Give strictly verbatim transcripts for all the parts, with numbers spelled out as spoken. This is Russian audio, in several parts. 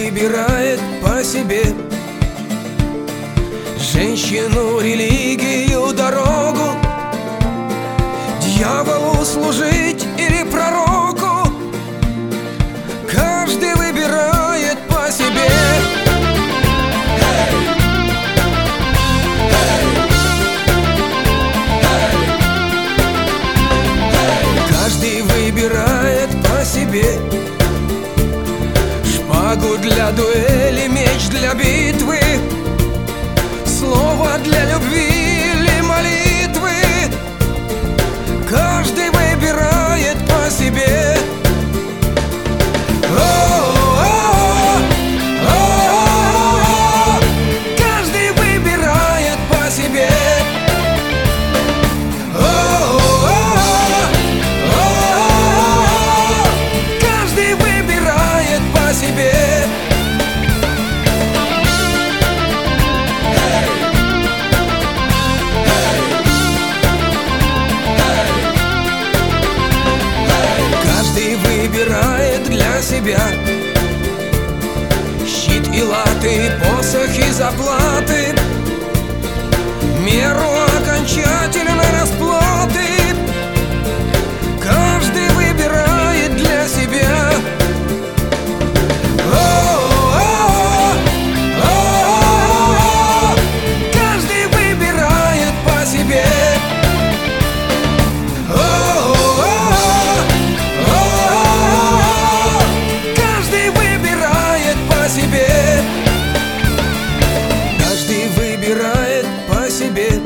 выбирает по себе женщину, религию, дорогу, дьяволу служить или пророку. Каждый выбирает по себе. Каждый выбирает по себе шпагу для дуэли, меч для битвы, слово для любви или молитвы. Каждый выбирает по себе. Каждый выбирает по себе. Каждый выбирает по себе. Каждый выбирает для себя щит и латы, посох и заплаты, меру окончательной расплаты. Каждый выбирает для себя. Каждый выбирает по себе. Каждый выбирает по себе. Каждый выбирает по себе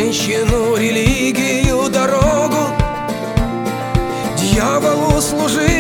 женщину, религию, дорогу, дьяволу служить